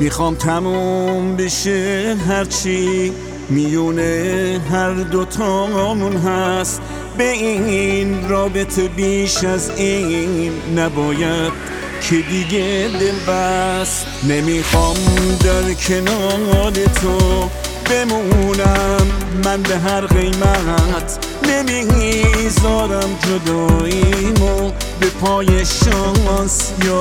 میخوام تموم بشه هرچی میونه هر دوتامون هست. به این رابطه بیش از این نباید که دیگه دل بست. نمیخوام در کنار تو بمونم من به هر قیمت، نمیذارم جداییمو به پای شانس یا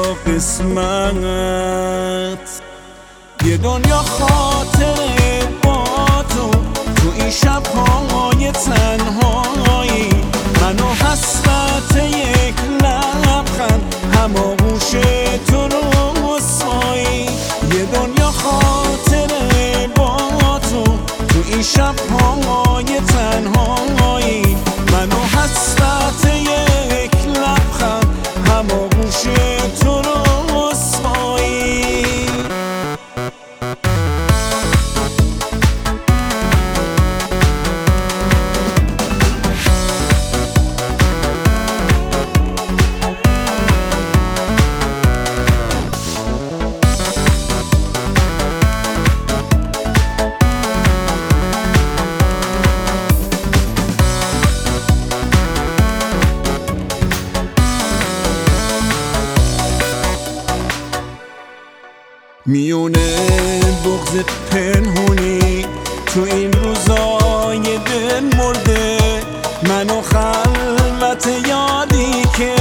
قسمت. یه دنیا خاطره با تو این شب‌های تنهایی، منو حسرت یک لبخند هماغوش تو رسوایی. یه دنیا خاطره با تو این شب‌های تنهایی، منو حسرت یک لبخند هماغوش تو رسوایی. میونه بغض پنهونی تو این روزای دل مرده، منو خلوت یادی که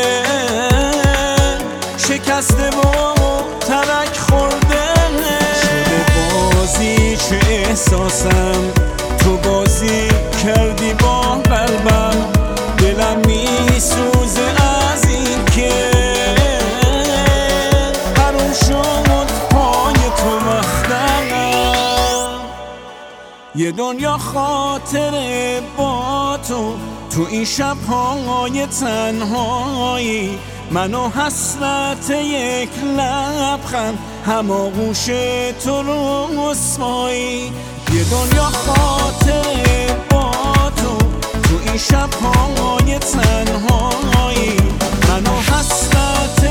شکسته و ترک خورده شده بازی. چه احساسم تو بازی کردی با قلبم، دلم میسوزه از این که حروم شد پای تو وقتم. یه دنیا خاطره با تو این شب‌های تنهایی، منو حسرت یک لبخند هماغوش تو رسوایی. یه دنیا خاطره با تو این شب‌های تنهایی، منو حسرت